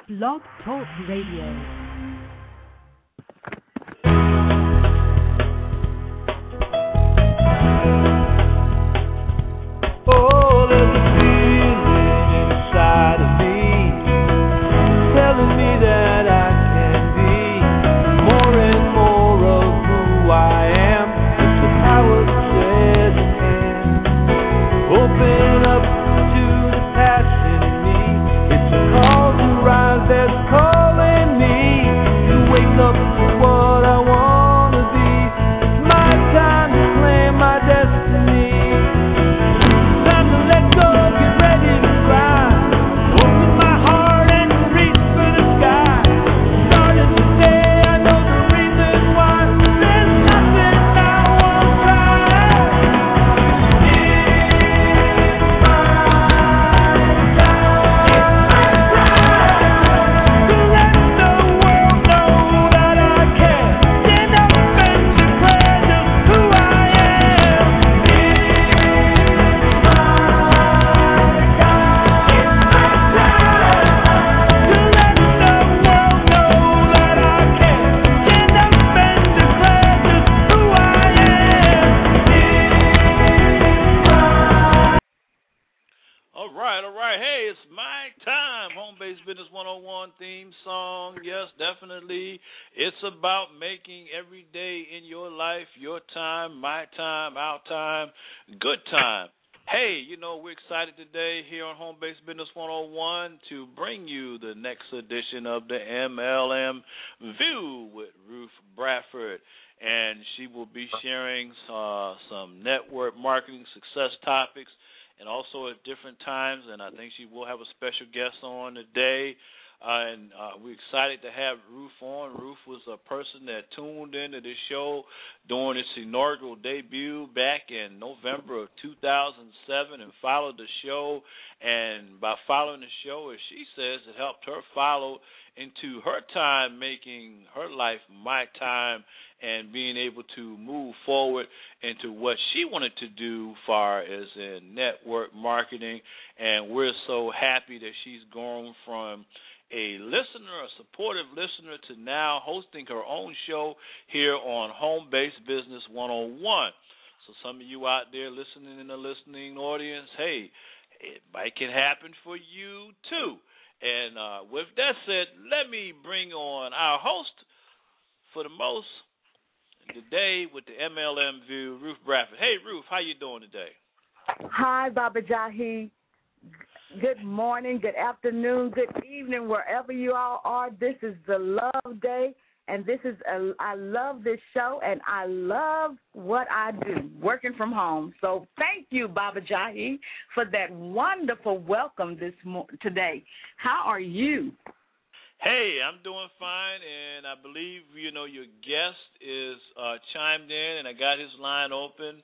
Blog Talk Radio. Edition of the MLM View with Ruth Bradford, and she will be sharing some network marketing success topics, and also at different times. And I think she will have a special guest on today. And we're excited to have Ruth on. Ruth was a person that tuned into this show during its inaugural debut back in November of 2007 and followed the show. And by following the show, as she says, it helped her follow into her time making her life my time and being able to move forward into what she wanted to do far as in network marketing. And we're so happy that she's grown from a listener, a supportive listener, to now hosting her own show here on Home Base Business 101. So some of you out there listening in the listening audience, hey, it might can happen for you too. And with that said, let me bring on our host for the most today with the MLM View, Ruth Bradford. Hey, Ruth, how you doing today? Hi, Baba Jahi. Good morning, good afternoon, good evening, wherever you all are. This is the Love Day, and I love this show, and I love what I do, working from home. So thank you, Baba Jahi, for that wonderful welcome today. How are you? Hey, I'm doing fine, and I believe, your guest is chimed in, and I got his line open,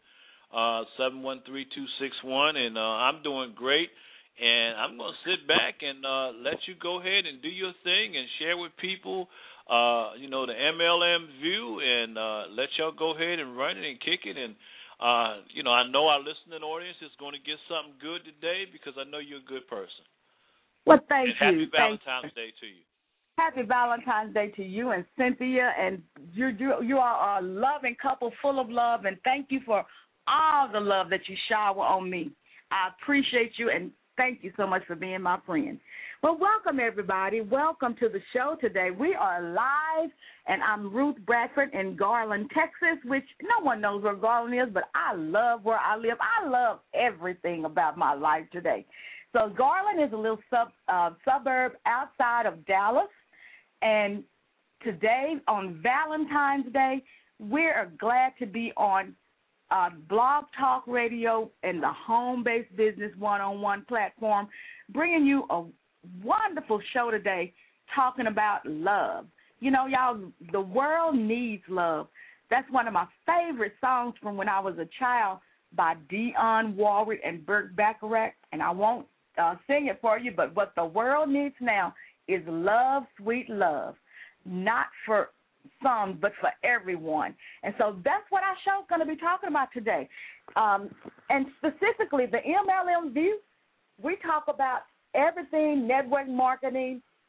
713-261, and I'm doing great. And I'm going to sit back and let you go ahead and do your thing and share with people, the MLM View, and let y'all go ahead and run it and kick it. And, I know our listening audience is going to get something good today because I know you're a good person. Well, thank you. Happy Valentine's Day to you. Happy Valentine's Day to you and Cynthia. And you are a loving couple full of love, and thank you for all the love that you shower on me. I appreciate you, and thank you so much for being my friend. Well, welcome, everybody. Welcome to the show today. We are live, and I'm Ruth Bradford in Garland, Texas, which no one knows where Garland is, but I love where I live. I love everything about my life today. So Garland is a little suburb outside of Dallas, and today on Valentine's Day, we're glad to be on Blog Talk Radio and the Home Base Business 101 platform, bringing you a wonderful show today talking about love. Y'all, the world needs love. That's one of my favorite songs from when I was a child by Dionne Warwick and Burt Bacharach, and I won't sing it for you, but what the world needs now is love, sweet love, not for some, but for everyone. And so that's what our show's going to be talking about today. And specifically, the MLM View, we talk about everything network marketing,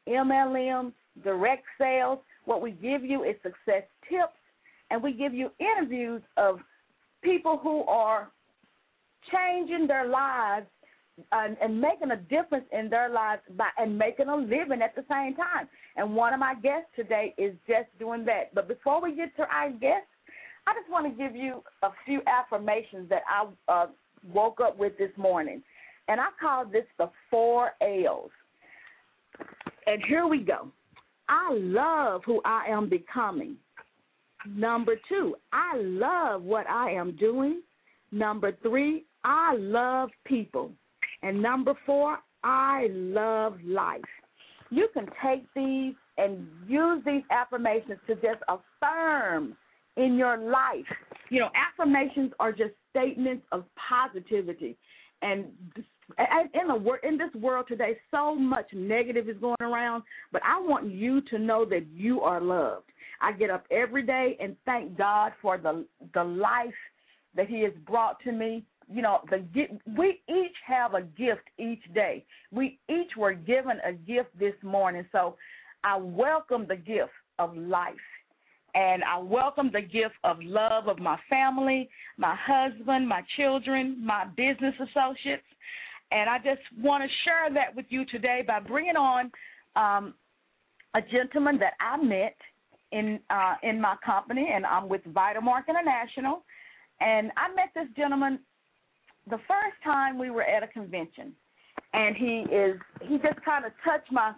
MLM, direct sales. What we give you is success tips, and we give you interviews of people who are changing their lives and making a difference in their lives and making a living at the same time. And one of my guests today is just doing that. But before we get to our guests, I just want to give you a few affirmations that I woke up with this morning. And I call this the 4 L's. And here we go. I love who I am becoming. Number 2, I love what I am doing. Number 3, I love people. And number 4, I love life. You can take these and use these affirmations to just affirm in your life. You know, affirmations are just statements of positivity. And in this world today, so much negative is going around, but I want you to know that you are loved. I get up every day and thank God for the life that He has brought to me. You know, we each have a gift each day. We each were given a gift this morning. So I welcome the gift of life. And I welcome the gift of love of my family, my husband, my children, my business associates. And I just want to share that with you today by bringing on a gentleman that I met in my company, and I'm with Vitamark International. And I met this gentleman the first time we were at a convention, and he just kind of touched my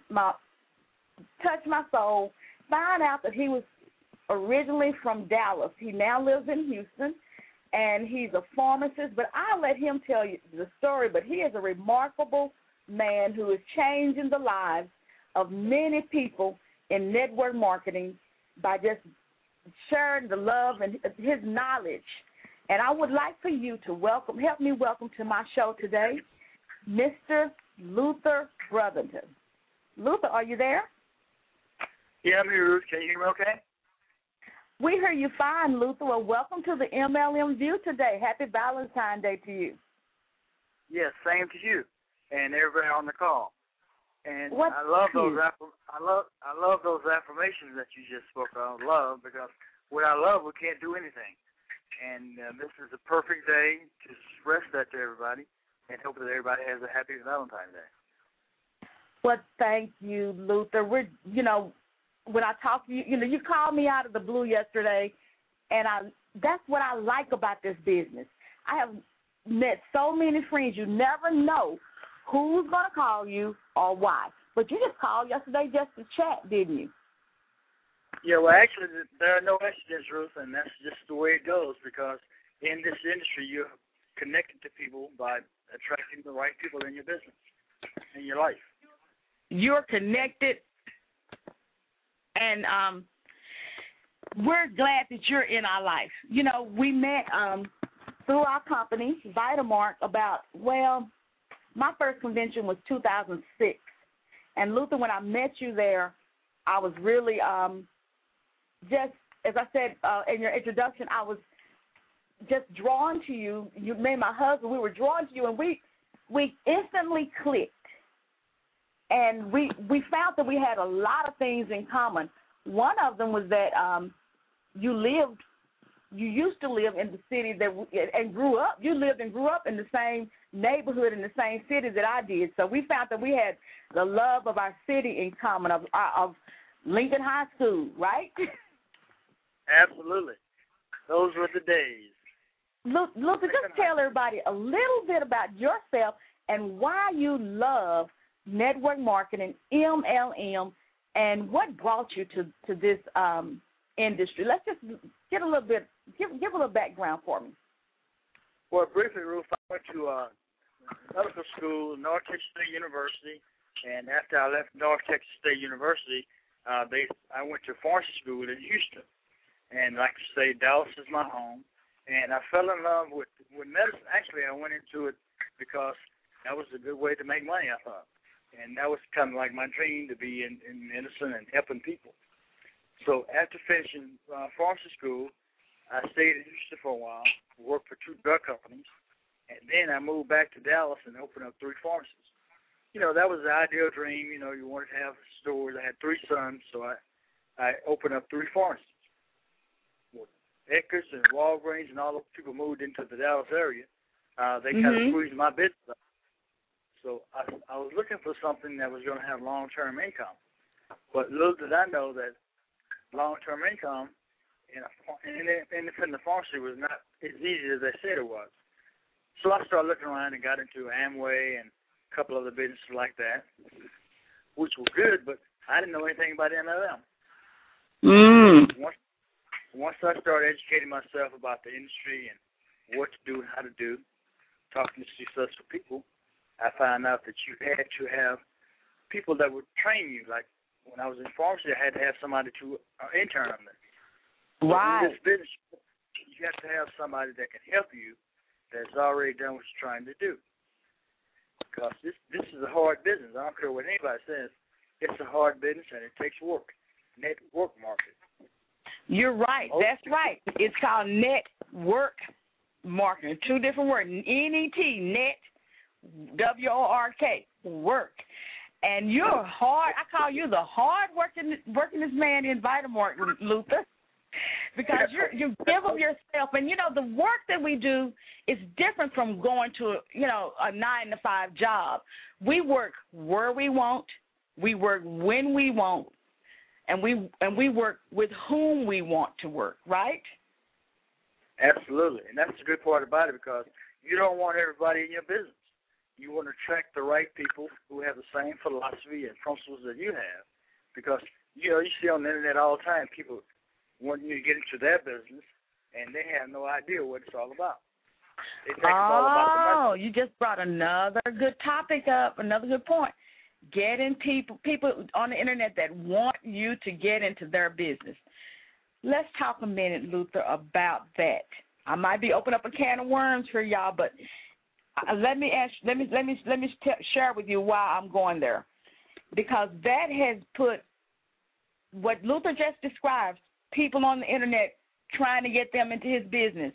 soul. Found out that he was originally from Dallas. He now lives in Houston, and he's a pharmacist. But I'll let him tell you the story. But he is a remarkable man who is changing the lives of many people in network marketing by just sharing the love and his knowledge. And I would like for you to help me welcome to my show today, Mr. Luther Brotherton. Luther, are you there? Yeah, I'm here, Ruth. Can you hear me okay? We hear you fine, Luther. Well, welcome to the MLM View today. Happy Valentine's Day to you. Yes, same to you and everybody on the call. And What's I love cute? those I love those affirmations that you just spoke of. Love, because without love we can't do anything. And this is a perfect day to express that to everybody, and hope that everybody has a happy Valentine's Day. Well, thank you, Luther. When I talk to you, you called me out of the blue yesterday, and that's what I like about this business. I have met so many friends. You never know who's going to call you or why. But you just called yesterday just to chat, didn't you? Yeah, well, actually, there are no accidents, Ruth, and that's just the way it goes, because in this industry, you're connected to people by attracting the right people in your business, in your life. You're connected, and we're glad that you're in our life. You know, we met through our company, Vitamark, my first convention was 2006. And, Luther, when I met you there, I was really just, as I said in your introduction, I was just drawn to you. You made my husband. We were drawn to you, and we instantly clicked. And we found that we had a lot of things in common. One of them was that you used to live in the city you lived and grew up in the same neighborhood in the same city that I did. So we found that we had the love of our city in common, of Lincoln High School, right? Absolutely. Those were the days. Luther, just tell everybody a little bit about yourself and why you love network marketing, MLM, and what brought you to this industry. Let's just get a little bit, give a little background for me. Well, briefly, Ruth, I went to medical school, North Texas State University, and after I left North Texas State University, I went to pharmacy school in Houston. And like I say, Dallas is my home. And I fell in love with medicine. Actually, I went into it because that was a good way to make money, I thought. And that was kind of like my dream, to be in medicine and helping people. So after finishing pharmacy school, I stayed in Houston for a while, worked for 2 drug companies, and then I moved back to Dallas and opened up 3 pharmacies. that was the ideal dream. You wanted to have stores. I had 3 sons, so I opened up 3 pharmacies. Eckers and Walgreens and all those people moved into the Dallas area. They kind of squeezed my business up. So I was looking for something that was going to have long-term income. But little did I know that long-term income in the pharmacy was not as easy as they said it was. So I started looking around and got into Amway and a couple other businesses like that, which were good, but I didn't know anything about MLM. Once I started educating myself about the industry and what to do and how to do, talking to successful people, I found out that you had to have people that would train you. Like when I was in pharmacy, I had to have somebody to intern on this. Right. In this business, you have to have somebody that can help you that's already done what you're trying to do. Because this is a hard business. I don't care what anybody says. It's a hard business and it takes work. Network marketing. You're right. That's right. It's called network marketing. 2 different words. N-E-T, net, W-O-R-K, work. And you're hard. I call you the hard workingest man in Vitamark, Luther, because you give of yourself. And, the work that we do is different from going to, a 9-to-5 job. We work where we want. We work when we want. And we work with whom we want to work, right? Absolutely. And that's the good part about it, because you don't want everybody in your business. You want to attract the right people who have the same philosophy and principles that you have. Because, you see on the internet all the time people wanting you to get into their business, and they have no idea what it's all about. They think it's all about the money. You just brought another good topic up, another good point. Getting people on the internet that want you to get into their business. Let's talk a minute, Luther, about that. I might be opening up a can of worms for y'all, but let me share with you why I'm going there, because that has put what Luther just described, people on the internet trying to get them into his business.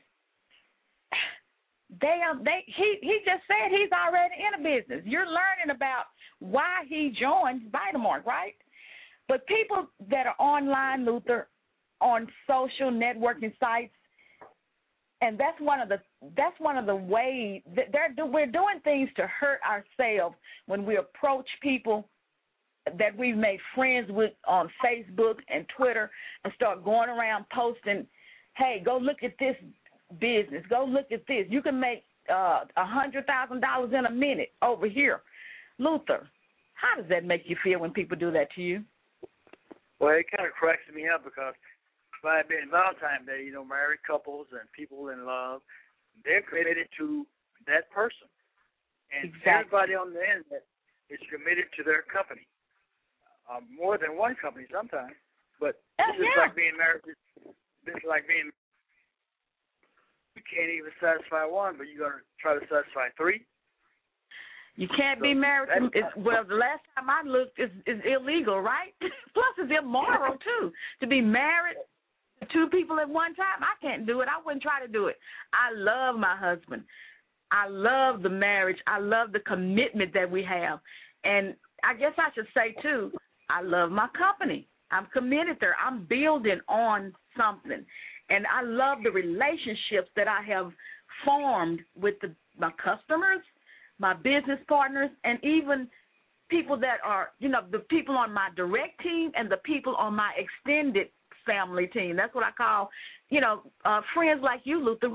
He just said he's already in a business. You're learning about why he joined Vitamark, right? But people that are online, Luther, on social networking sites, and that's one of the ways that we're doing things to hurt ourselves when we approach people that we've made friends with on Facebook and Twitter and start going around posting, hey, go look at this business. Go look at this. You can make $100,000 in a minute over here. Luther, how does that make you feel when people do that to you? Well, it kind of cracks me up, because by being Valentine's Day, married couples and people in love, they're committed to that person. And everybody on the internet is committed to their company. More than one company sometimes. But this is like being married. This is like being, you can't even satisfy one, but you're going to try to satisfy 3. You can't be married to, the last time I looked, is illegal, right? Plus, it's immoral, too, to be married to 2 people at one time. I can't do it. I wouldn't try to do it. I love my husband. I love the marriage. I love the commitment that we have. And I guess I should say, too, I love my company. I'm committed there. I'm building on something. And I love the relationships that I have formed with my customers, my business partners, and even people that are, the people on my direct team and the people on my extended family team. That's what I call, friends like you, Luther.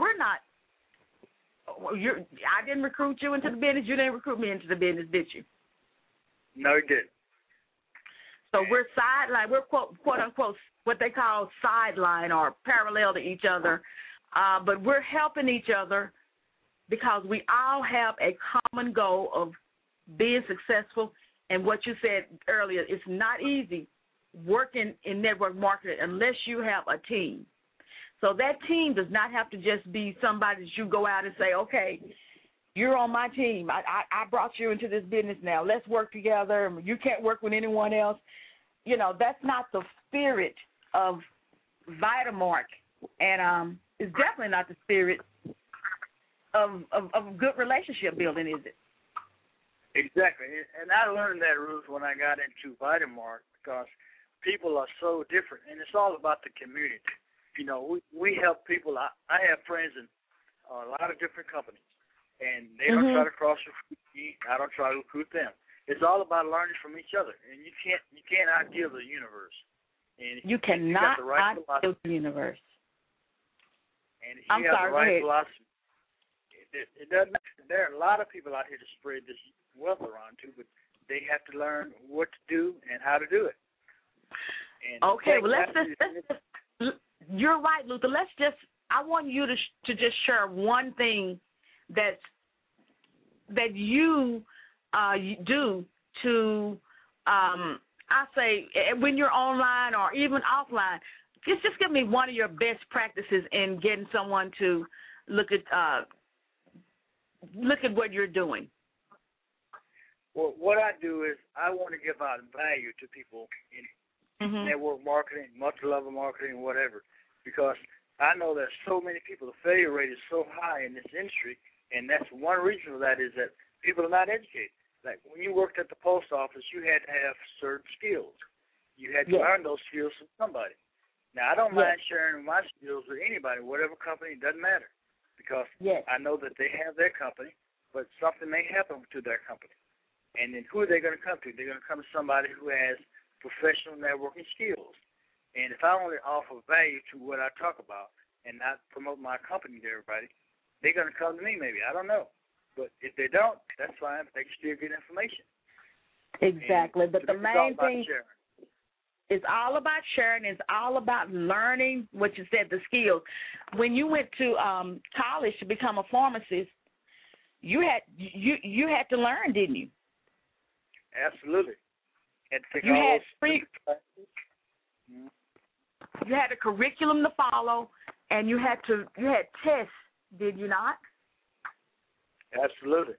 I didn't recruit you into the business. You didn't recruit me into the business, did you? No, you didn't. So we're sideline. We're quote unquote what they call sideline or parallel to each other, but we're helping each other because we all have a common goal of being successful. And what you said earlier, it's not easy working in network marketing unless you have a team. So that team does not have to just be somebody that you go out and say, okay, you're on my team. I brought you into this business now. Let's work together. You can't work with anyone else. That's not the spirit of Vitamark. And it's definitely not the spirit of good relationship building, is it? Exactly. And I learned that, Ruth, when I got into Vitamark, because people are so different, and it's all about the community. You know, we help people. I have friends in a lot of different companies, and they don't try to cross-recruit me. I don't try to recruit them. It's all about learning from each other, and you can't outgive the universe. And you cannot outgive the universe. And if you have the right philosophy, it doesn't matter. There are a lot of people out here to spread this wealth around too, but they have to learn what to do and how to do it. And okay, well, let's just you're right, Luther. I want you to just share one thing that you do to, I say, when you're online or even offline. Just give me one of your best practices in getting someone to look at what you're doing. Well, what I do is I want to give out value to people in network marketing, multi-level marketing, whatever, because I know there's so many people. The failure rate is so high in this industry, and that's one reason for that is that people are not educated. Like when you worked at the post office, you had to have certain skills. You had to learn those skills from somebody. Now, I don't mind sharing my skills with anybody, whatever company, it doesn't matter, because I know that they have their company, but something may happen to their company. And then who are they going to come to? They're going to come to somebody who has professional networking skills. And if I only offer value to what I talk about and not promote my company to everybody, they're going to come to me maybe. I don't know. But if they don't, that's fine. They can still get information. Exactly. But the main thing is all about sharing. It's all about learning what you said, the skills. When you went to college to become a pharmacist, you had to learn, didn't you? Absolutely. You had a curriculum to follow, and you had tests, did you not? Absolutely.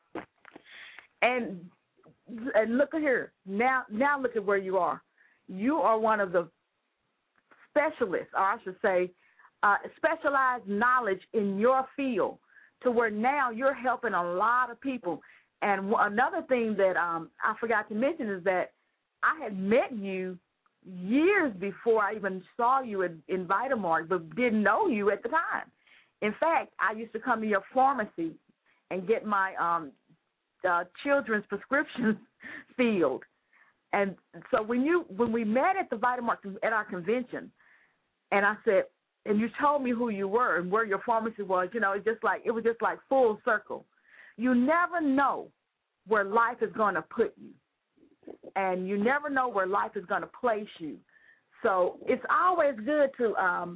And look at here. Now look at where you are. You are one of the specialists, or I should say, specialized knowledge in your field, to where now you're helping a lot of people. And another thing that I forgot to mention is that I had met you years before I even saw you in Vitamark, but didn't know you at the time. In fact, I used to come to your pharmacy and get my children's prescriptions filled. And so when we met at the Vitamark at our convention, and I said, and you told me who you were and where your pharmacy was, you know, it was just like full circle. You never know where life is going to put you, and you never know where life is going to place you. So it's always good to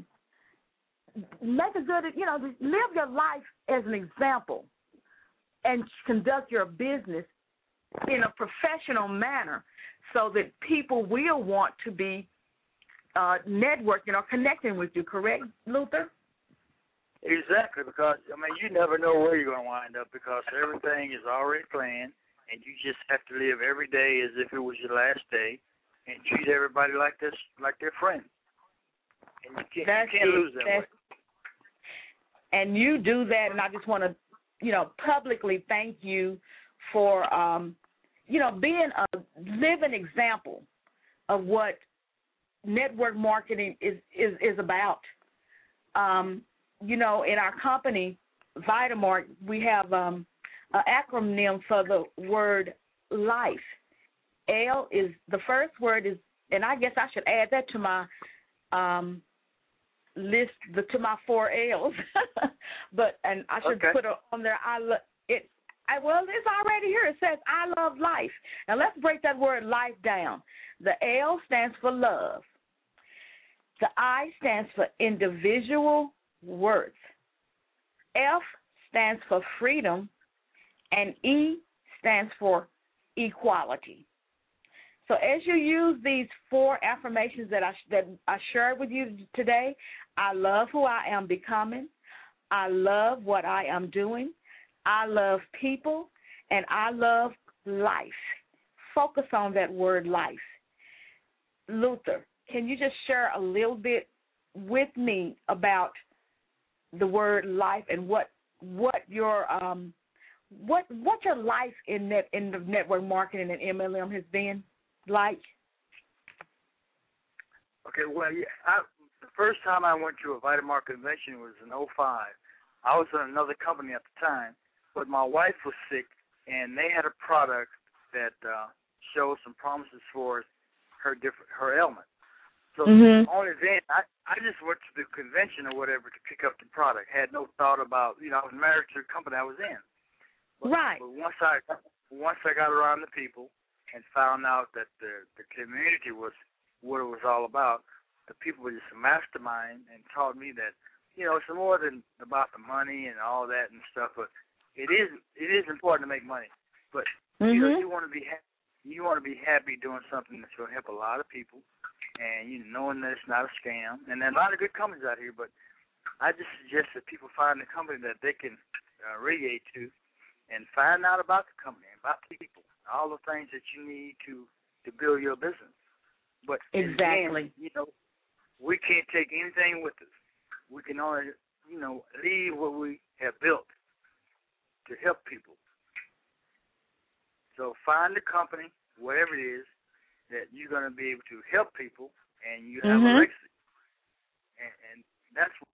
live your life as an example and conduct your business in a professional manner so that people will want to be networking or connecting with you, correct, Luther? Exactly, because, you never know where you're going to wind up because everything is already planned, and you just have to live every day as if it was your last day and treat everybody like their friend. And you can't lose that way. And you do that, and I just want to, publicly thank you for, being a living example of what network marketing is about. In our company, Vitamark, we have an acronym for the word life. L is the first word is, and I guess I should add that to my list, to my 4 L's. And I should put it on there. It's already here. It says I love life. Now let's break that word life down. The L stands for love. The I stands for individual worth. F stands for freedom, and E stands for equality. So as you use these 4 affirmations that I shared with you today, I love who I am becoming, I love what I am doing, I love people, and I love life. Focus on that word life. Luther, can you just share a little bit with me about the word life and what your what your life in the network marketing and MLM has been like? Okay, well, yeah, the first time I went to a VitaMart convention was in '05. I was in another company at the time, but my wife was sick, and they had a product that showed some promises for her ailment. So only then, I just went to the convention or whatever to pick up the product. Had no thought about, I was married to the company I was in. But, right. But once I got around the people and found out that the community was what it was all about, the people were just a mastermind and taught me that, it's more than about the money and all that and stuff. But it is important to make money. But you want to be happy doing something that's going to help a lot of people, and knowing that it's not a scam. And there are a lot of good companies out here, but I just suggest that people find a company that they can radiate to, and find out about the company, about the people, all the things that you need to build your business. But exactly, again, we can't take anything with us. We can only, leave what we have built to help people. So find a company, whatever it is, that you're going to be able to help people, and you have a legacy. And that's what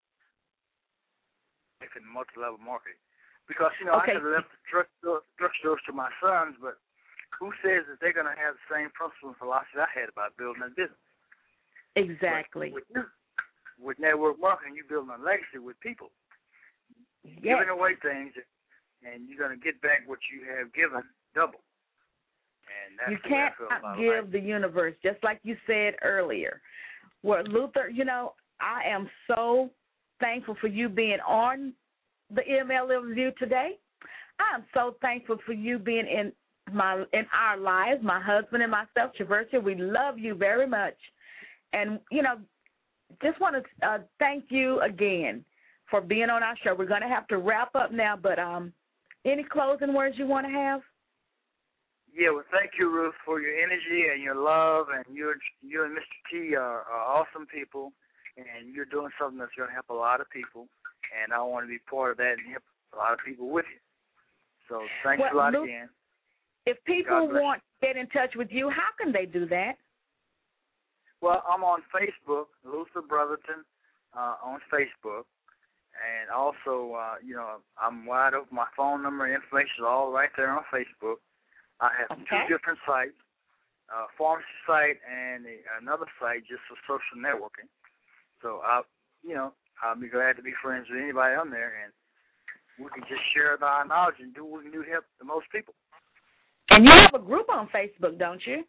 in multi-level marketing. Because, I could have left the drugstores to my sons, but who says that they're going to have the same principle and philosophy I had about building a business? Exactly. With network marketing, you're building a legacy with people. Giving away things, and you're going to get back what you have given double. And that's you can't give the universe, just like you said earlier. Well, Luther, I am so thankful for you being on the MLM View today. I am so thankful for you being in our lives, my husband and myself, Traversia. We love you very much. And, just want to thank you again for being on our show. We're going to have to wrap up now, but any closing words you want to have? Yeah, well, thank you, Ruth, for your energy and your love, and you and Mr. T are awesome people, and you're doing something that's going to help a lot of people, and I want to be part of that and help a lot of people with you. So thanks a lot again. If people want to get in touch with you, how can they do that? Well, I'm on Facebook, Luther Brotherton, on Facebook. And also, I'm wide open. My phone number and information is all right there on Facebook. I have two different sites, a pharmacy site and another site just for social networking. So, I'll be glad to be friends with anybody on there, and we can just share our knowledge and do what we can do to help the most people. And you have a group on Facebook, don't you?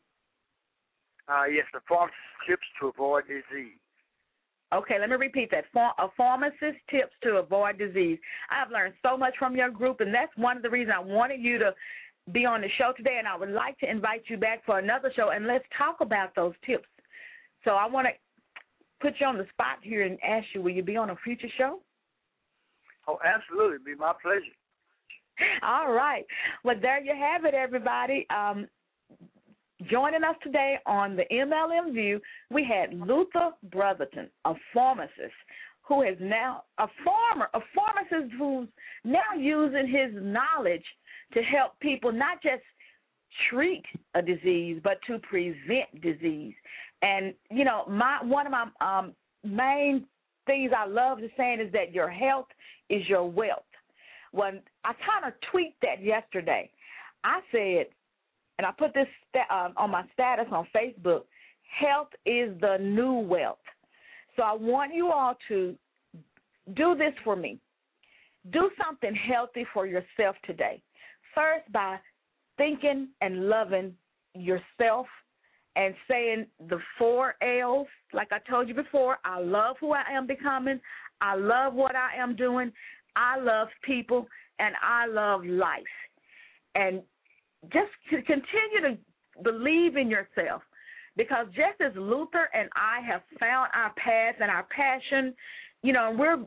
Yes, the Pharmacist Tips to Avoid Disease. Okay, let me repeat that. A Pharmacist Tips to Avoid Disease. I have learned so much from your group, and that's one of the reasons I wanted you to be on the show today, and I would like to invite you back for another show, and let's talk about those tips. So I want to put you on the spot here and ask you, will you be on a future show? Oh, absolutely. It'd be my pleasure. All right. Well, there you have it, everybody. Joining us today on the MLM View, we had Luther Brotherton, a pharmacist who is now a pharmacist who's now using his knowledge to help people not just treat a disease, but to prevent disease. And, one of my main things I love to saying is that your health is your wealth. When I kind of tweaked that yesterday, I said, and I put this on my status on Facebook, health is the new wealth. So I want you all to do this for me. Do something healthy for yourself today. First, by thinking and loving yourself and saying the 4 L's. Like I told you before, I love who I am becoming. I love what I am doing. I love people, and I love life. And just to continue to believe in yourself, because just as Luther and I have found our path and our passion, we're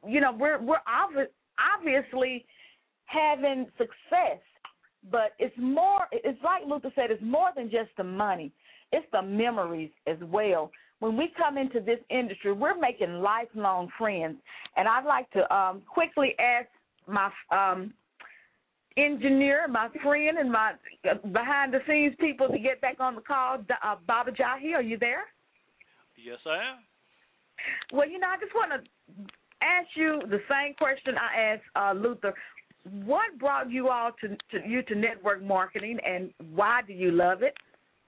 obviously having success, but it's like Luther said, it's more than just the money. It's the memories as well. When we come into this industry, we're making lifelong friends. And I'd like to quickly ask my engineer, my friend, and my behind-the-scenes people to get back on the call. Baba Jahi, are you there? Yes, I am. Well, I just want to ask you the same question I asked Luther. What brought you all to network marketing, and why do you love it?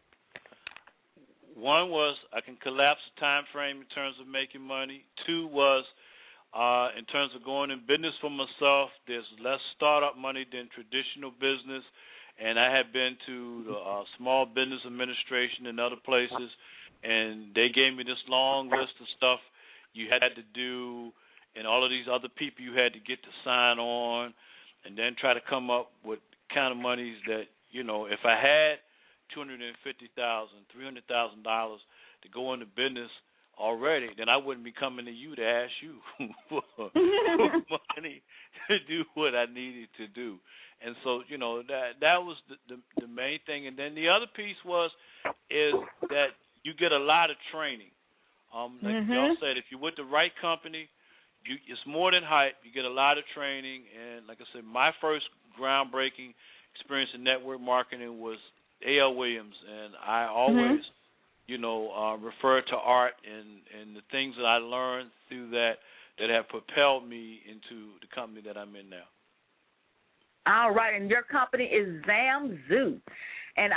One was I can collapse the time frame in terms of making money. Two was in terms of going in business for myself, there's less startup money than traditional business, and I have been to the Small Business Administration and other places, and they gave me this long list of stuff you had to do, and all of these other people you had to get to sign on, and then try to come up with kind of monies that, if I had $250,000, $300,000 to go into business already, then I wouldn't be coming to you to ask you for money to do what I needed to do. And so, that was the main thing. And then the other piece is that you get a lot of training. Like y'all said, if you're with the right company, it's more than hype. You get a lot of training. And like I said, my first groundbreaking experience in network marketing was A.L. Williams, and I always, refer to Art and the things that I learned through that have propelled me into the company that I'm in now. All right, and your company is Zamzoo, and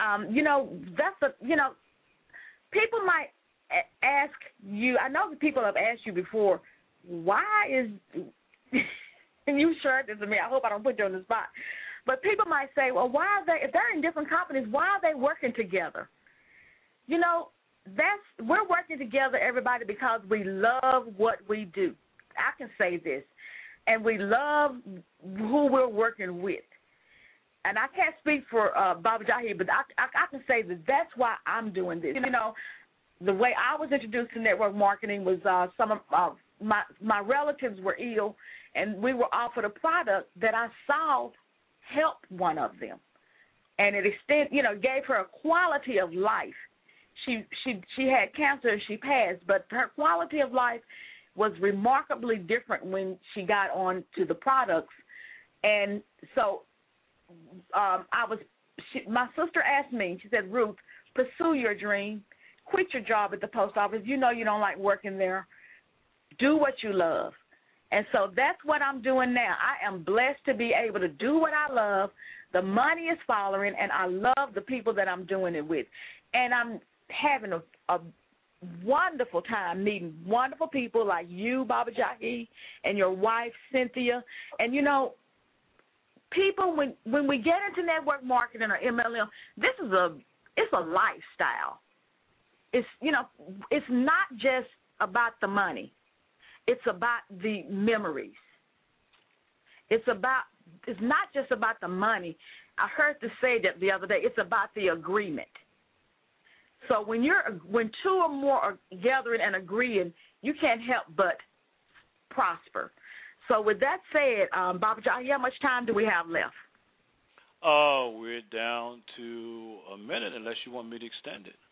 people might ask you. I know people have asked you before, why is and you shared this with me. I hope I don't put you on the spot. But people might say, well, why are they, if they're in different companies, why are they working together? We're working together, everybody, because we love what we do. I can say this. And we love who we're working with. And I can't speak for Baba Jahi, but I can say that that's why I'm doing this. The way I was introduced to network marketing was some of my relatives were ill, and we were offered a product that I saw helped one of them, and it gave her a quality of life. She had cancer and she passed, but her quality of life was remarkably different when she got on to the products. And so my sister asked me, she said, Ruth, pursue your dream, quit your job at the post office. You don't like working there. Do what you love. And so that's what I'm doing now. I am blessed to be able to do what I love. The money is following, and I love the people that I'm doing it with. And I'm having a wonderful time meeting wonderful people like you, Baba Jahi, and your wife, Cynthia. And, people, when we get into network marketing or MLM, it's a lifestyle. It's not just about the money. It's about the memories. It's not just about the money. I heard to say that the other day. It's about the agreement. So when two or more are gathering and agreeing, you can't help but prosper. So with that said, Baba Jahi, how much time do we have left? Oh, we're down to a minute, unless you want me to extend it.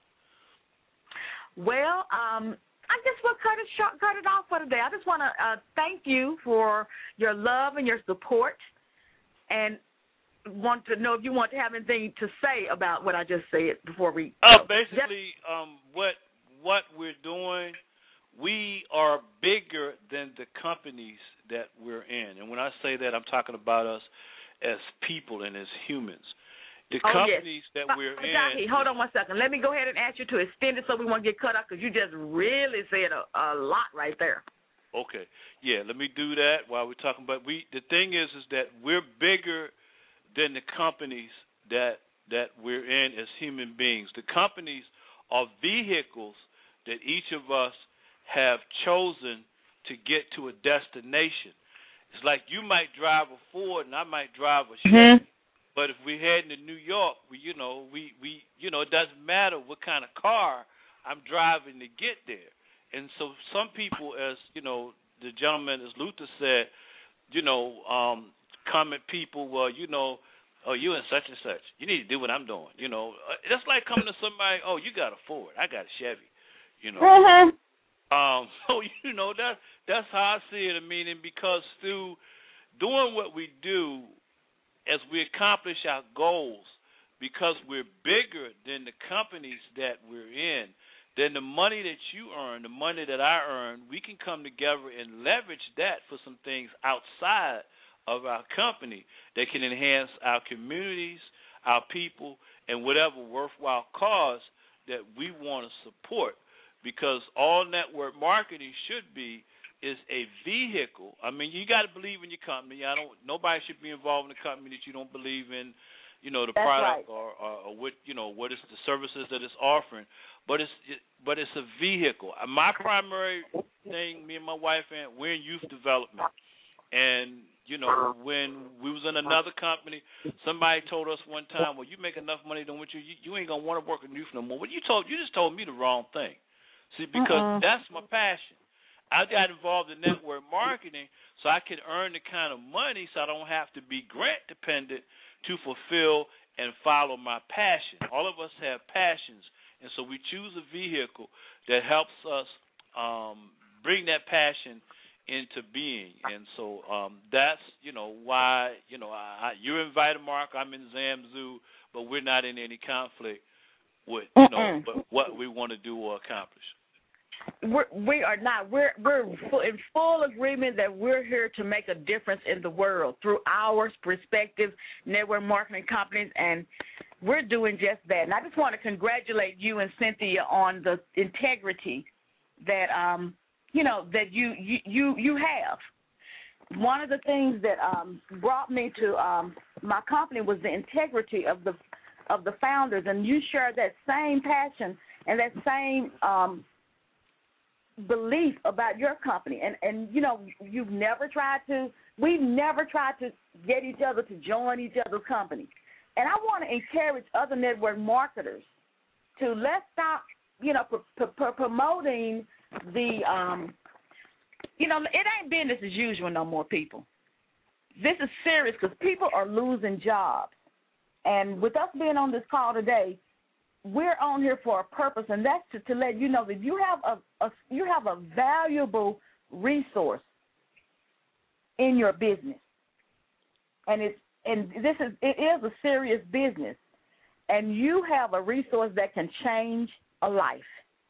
Well, I guess we'll cut it off for today. I just want to thank you for your love and your support, and want to know if you want to have anything to say about what I just said before we. Basically, what we're doing, we are bigger than the companies that we're in, and when I say that, I'm talking about us as people and as humans. The companies that we're in. Hold on 1 second. Let me go ahead and ask you to extend it so we won't get cut off, because you just really said a lot right there. Okay. Yeah, let me do that while we're talking. But the thing is that we're bigger than the companies that we're in as human beings. The companies are vehicles that each of us have chosen to get to a destination. It's like you might drive a Ford and I might drive a Chevy. But if we're heading to New York, it doesn't matter what kind of car I'm driving to get there. And so some people, as the gentleman, as Luther said, come at people, well, oh, you in such and such. You need to do what I'm doing. That's like coming to somebody, oh, you got a Ford, I got a Chevy. So that's how I see it. I mean, and because through doing what we do as we accomplish our goals, because we're bigger than the companies that we're in, then the money that you earn, the money that I earn, we can come together and leverage that for some things outside of our company that can enhance our communities, our people, and whatever worthwhile cause that we want to support. Because all network marketing should be is a vehicle. I mean, you got to believe in your company. Nobody should be involved in a company that you don't believe in, the That's product right. or what, what is the services that it's offering. But it's a vehicle. My primary thing, me and my wife, we're in youth development. And, when we was in another company, somebody told us one time, well, you make enough money, don't you ain't going to want to work in youth no more. Well, you just told me the wrong thing. See, because that's my passion. I got involved in network marketing so I could earn the kind of money so I don't have to be grant dependent to fulfill and follow my passion. All of us have passions, and so we choose a vehicle that helps us bring that passion into being. And so that's, why, you're in Vitamark, I'm in Zamzoo, but we're not in any conflict with, but what we want to do or accomplish. We are not. We're in full agreement that we're here to make a difference in the world through our respective network marketing companies, and we're doing just that. And I just want to congratulate you and Cynthia on the integrity that that you have. One of the things that brought me to my company was the integrity of the founders, and you share that same passion and that same belief about your company, and we've never tried to get each other to join each other's company. And I want to encourage other network marketers to let's stop promoting the it ain't business as usual no more, people. This is serious because people are losing jobs, and with us being on this call today, we're on here for a purpose, and that's to let you know that you have a valuable resource in your business, and it is a serious business, and you have a resource that can change a life.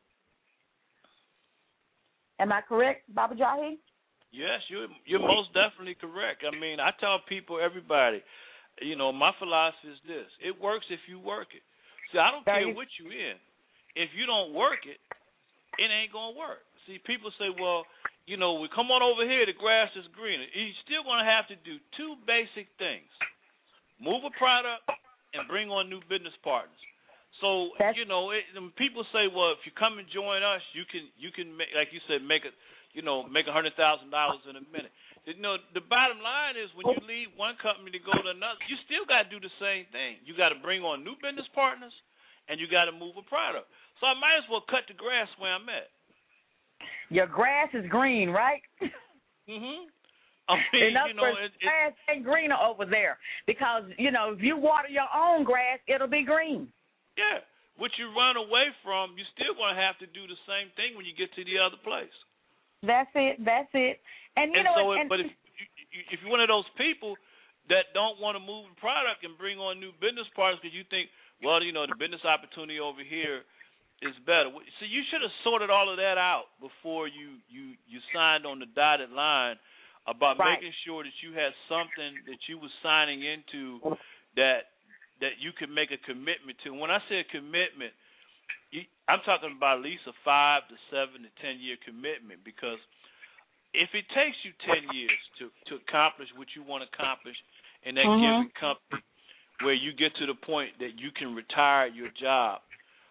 Am I correct, Baba Jahi? Yes, you're most definitely correct. I mean, I tell people, everybody, my philosophy is this: it works if you work it. See, I don't care what you in. If you don't work it, it ain't going to work. See, people say, well, we come on over here, the grass is greener. You're still going to have to do two basic things: move a product and bring on new business partners. So, people say, well, if you come and join us, you can make, like you said, make $100,000 in a minute. The bottom line is when you leave one company to go to another, you still got to do the same thing. You got to bring on new business partners, and you got to move a product. So I might as well cut the grass where I'm at. Your grass is green, right? Mhm. I mean, grass ain't greener over there because if you water your own grass, it'll be green. Yeah. What you run away from, you're still going to have to do the same thing when you get to the other place. That's it. And but if you're one of those people that don't want to move the product and bring on new business partners because you think, well, the business opportunity over here is better. So you should have sorted all of that out before you signed on the dotted line about making sure that you had something that you were signing into that you could make a commitment to. When I say a commitment, I'm talking about at least a 5 to 7 to 10 year commitment, because if it takes you 10 years to accomplish what you want to accomplish in that given company, where you get to the point that you can retire your job,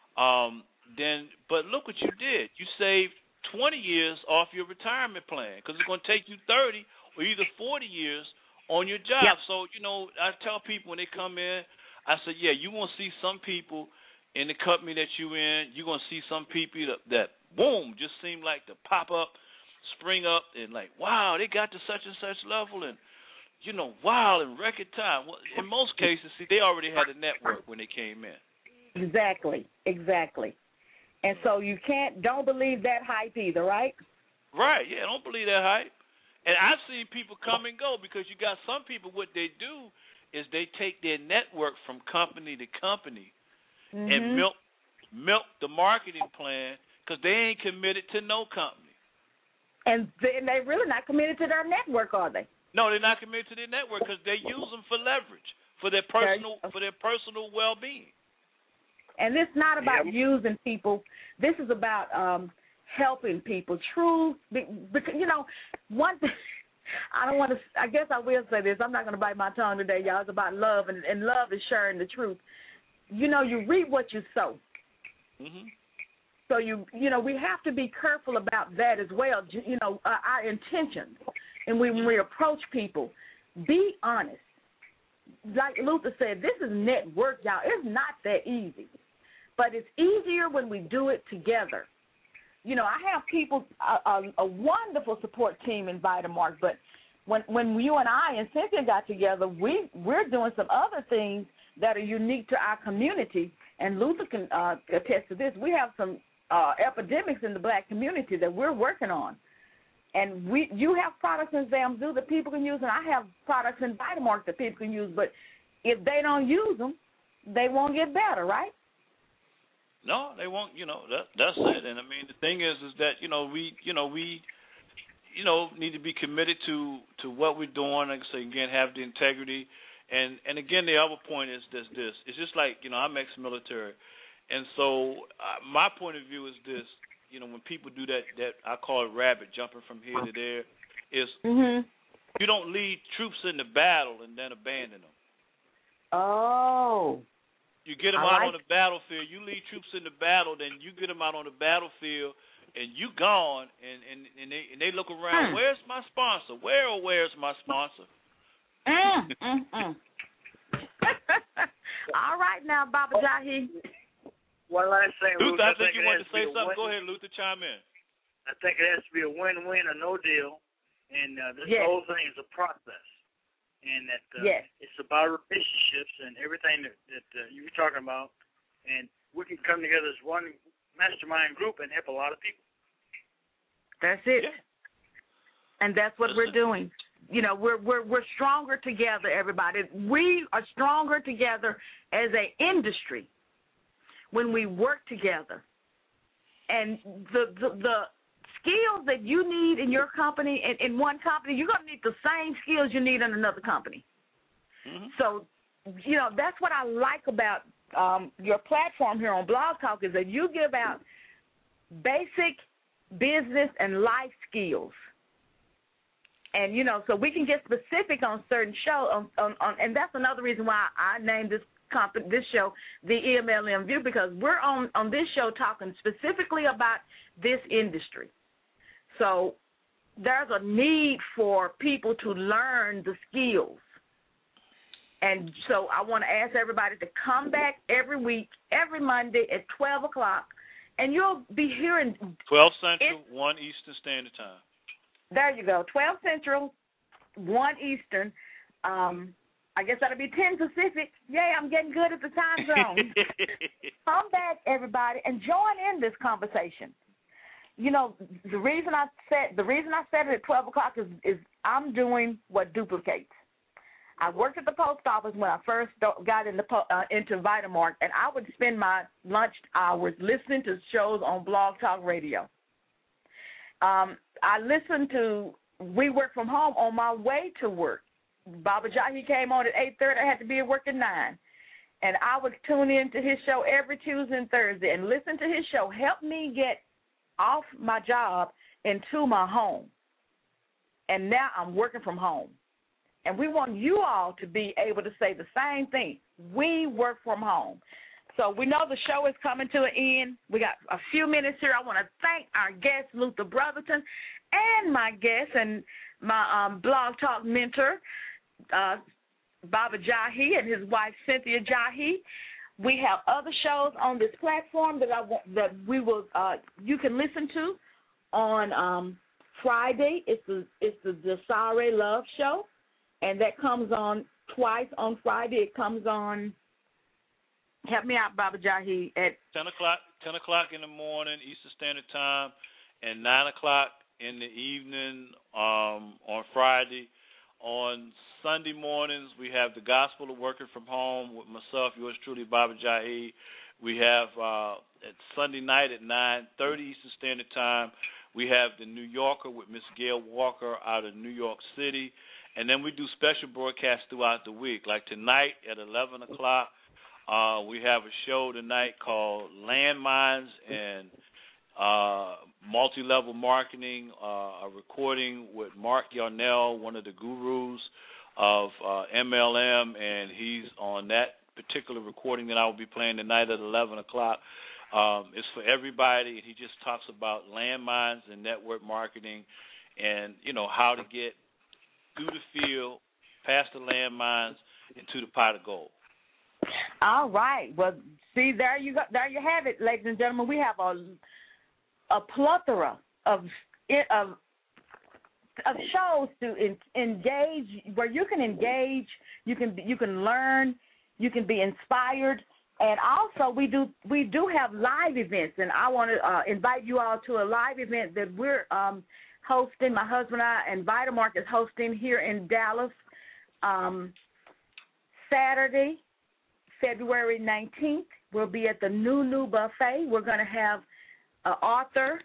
but look what you did. You saved 20 years off your retirement plan, because it's going to take you 30 or either 40 years on your job. Yep. So, I tell people when they come in, I said, yeah, you're going to see some people in the company that you're in, you're going to see some people that boom, just seem like to pop up, spring up, and like, wow, they got to such and such level, and, wow, in record time. Well, in most cases, see, they already had a network when they came in. Exactly. And so don't believe that hype either, right? Right, yeah, don't believe that hype. And I've seen people come and go because you got some people, what they do is they take their network from company to company Mm-hmm. and milk the marketing plan because they ain't committed to no company. And they're really not committed to their network, are they? No, they're not committed to their network because they use them for leverage, for their personal well-being. And it's not about using people. This is about helping people. Because, you know, one thing, I don't want to, I guess I will say this. I'm not going to bite my tongue today, y'all. It's about love, and love is sharing the truth. You know, you reap what you sow. Mm-hmm. So, you know, we have to be careful about that as well, you know, our intentions. And when we approach people, be honest. Like Luther said, this is network, y'all. It's not that easy. But it's easier when we do it together. You know, I have people, a wonderful support team in Vitamark, but when you and I and Cynthia got together, we're doing some other things that are unique to our community, and Luther can attest to this. We have some epidemics in the black community that we're working on. And you have products in Zamzoo that people can use, and I have products in Vitamark that people can use, but if they don't use them, they won't get better, right? No, they won't. You know, that's it. And I mean, the thing is that we need to be committed to what we're doing. Like I say again, have the integrity. And again, the other point is this. It's just like I'm ex-military, and so my point of view is this. You know, when people do that I call it rabbit jumping from here to there, is you don't lead troops in the battle and then abandon them. Oh. You get them out on the battlefield. You lead troops in the battle, then you get them out on the battlefield, and you gone, and they look around. Where's my sponsor? Where's my sponsor? All right now, Baba Jahi. One last thing, Luther, I think you wanted to say something. Go ahead, Luther, chime in. I think it has to be a win-win or no deal, and this whole thing is a process. And that it's about relationships and everything that you were talking about, and we can come together as one mastermind group and help a lot of people. That's it. Yeah. And that's what we're doing. You know, we're stronger together, everybody. We are stronger together as an industry when we work together. And the skills that you need in your company, in one company, you're going to need the same skills you need in another company. Mm-hmm. So, that's what I like about your platform here on Blog Talk is that you give out basic business and life skills. And, so we can get specific on certain shows, and that's another reason why I named this show the EMLM View, because we're on this show talking specifically about this industry. So there's a need for people to learn the skills. And so I want to ask everybody to come back every week, every Monday at 12 o'clock, and you'll be hearing 12 Central, 1 Eastern Standard Time. There you go, 12 Central, 1 Eastern. I guess that'll be 10 Pacific. Yay, I'm getting good at the time zone. Come back, everybody, and join in this conversation. The reason I said it at 12 o'clock is I'm doing what duplicates. I worked at the post office when I first got into Vitamark, and I would spend my lunch hours listening to shows on Blog Talk Radio. I listened to We Work From Home on my way to work. Baba Jahi came on at 8:30. I had to be at work at 9. And I would tune in to his show every Tuesday and Thursday and listen to his show. Help me get off my job into my home. And now I'm working from home. And we want you all to be able to say the same thing. We work from home. So we know the show is coming to an end. We got a few minutes here. I want to thank our guest, Luther Brotherton, and my guest and my Blog Talk mentor, Baba Jahi, and his wife, Cynthia Jahi. We have other shows on this platform that you can listen to on Friday. It's the Desare Love Show, and that comes on twice on Friday. It comes on. Help me out, Baba Jahi, at 10 o'clock in the morning Eastern Standard Time, and 9 o'clock in the evening on Friday. On Sunday mornings, we have the Gospel of Working from Home with myself, yours truly, Baba Jahi. We have at Sunday night at 9:30 Eastern Standard Time, we have the New Yorker with Miss Gail Walker out of New York City. And then we do special broadcasts throughout the week. Like tonight at 11 o'clock, we have a show tonight called Landmines and Multi-Level Marketing, a recording with Mark Yarnell, one of the gurus of MLM, and he's on that particular recording that I will be playing tonight at 11 o'clock. It's for everybody, and he just talks about landmines and network marketing and, how to get through the field, past the landmines, and to the pot of gold. All right. Well, see, there you go. There you have it, ladies and gentlemen. We have a plethora of shows to engage, where you can engage, you can learn, you can be inspired, and also we do have live events, and I want to invite you all to a live event that we're hosting. My husband and I, and Vitamark is hosting here in Dallas, Saturday, February 19th. We'll be at the New Buffet. We're going to have an author,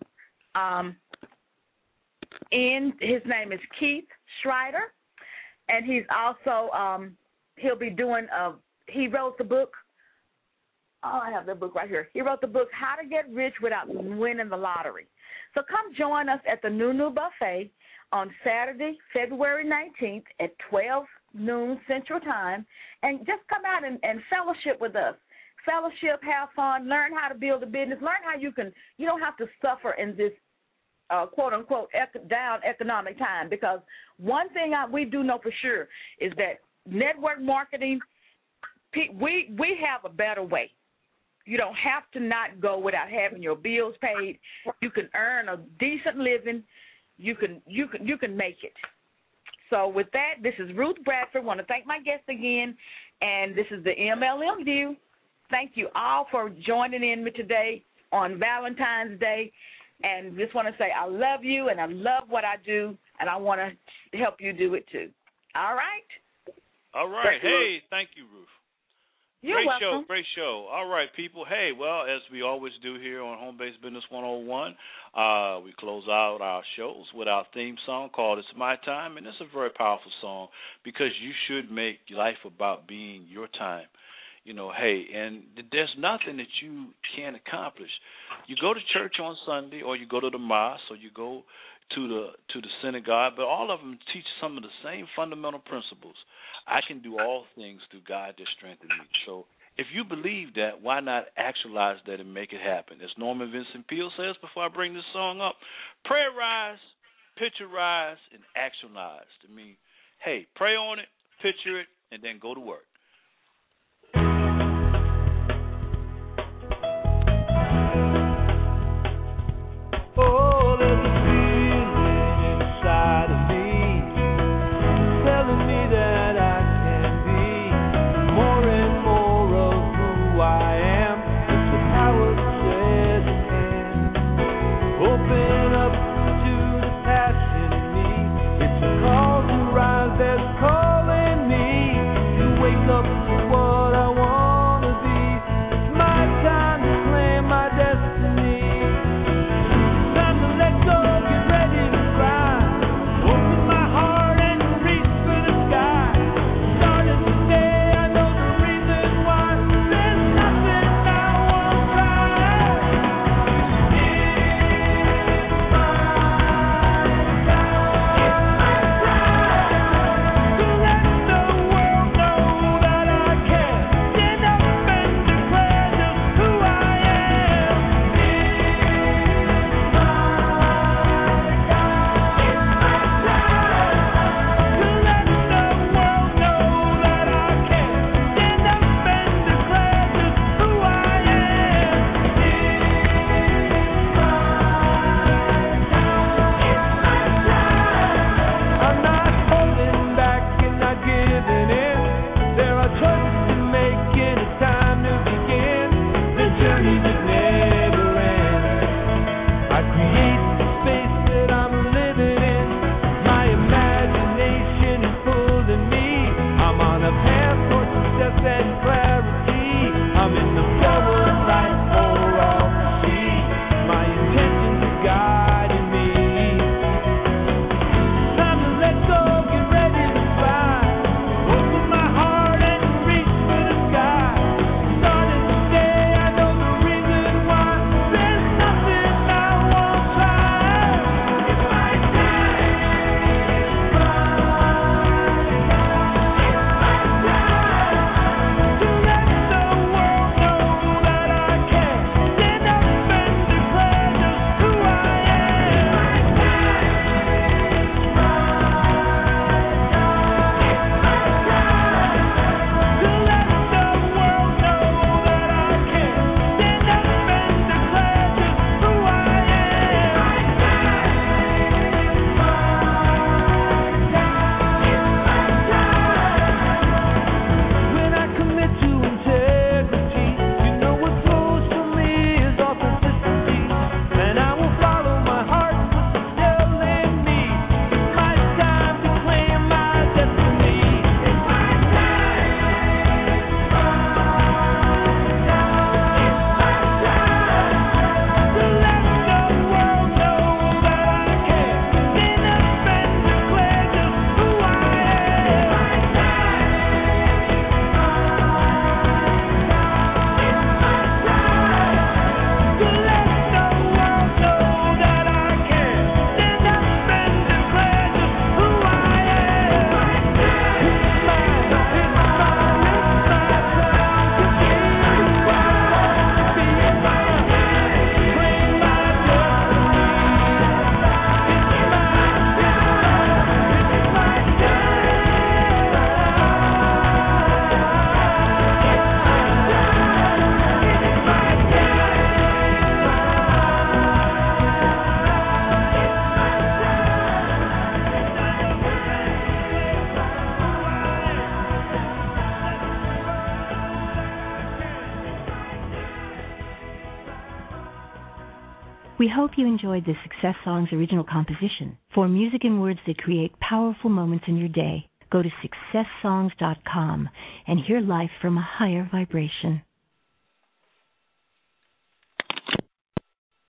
his name is Keith Schreider, and he's also, he'll be doing, he wrote the book, I have the book right here. He wrote the book, How to Get Rich Without Winning the Lottery. So come join us at the New Buffet on Saturday, February 19th at 12 noon Central Time, and just come out and fellowship with us. Fellowship, have fun, learn how to build a business, learn how you don't have to suffer in this quote-unquote down economic time, because one thing we do know for sure is that network marketing, we have a better way. You don't have to not go without having your bills paid. You can earn a decent living. You can make it. So with that, this is Ruth Bradford. I want to thank my guest again, and this is the MLM View. Thank you all for joining in me today on Valentine's Day, and just want to say I love you, and I love what I do, and I want to help you do it too. All right? All right. Hey, thank you, Ruth. You're welcome. Great show. All right, people. Hey, well, as we always do here on Home Based Business 101, we close out our shows with our theme song called It's My Time, and it's a very powerful song because you should make life about being your time. Hey, and there's nothing that you can't accomplish. You go to church on Sunday, or you go to the mosque, or you go to the synagogue, but all of them teach some of the same fundamental principles. I can do all things through God that strengthens me. So if you believe that, why not actualize that and make it happen? As Norman Vincent Peale says before I bring this song up, prayer-rise, picture-rise, and actionize. I mean, hey, pray on it, picture it, and then go to work. Oh, there's a feeling inside of me telling me that I can be more and more of who I am. It's the power that says I can. Open up to the passion in me. It's a call to rise that's calling me to wake We hope you enjoyed this Success Songs original composition. For music and words that create powerful moments in your day, go to successsongs.com and hear life from a higher vibration.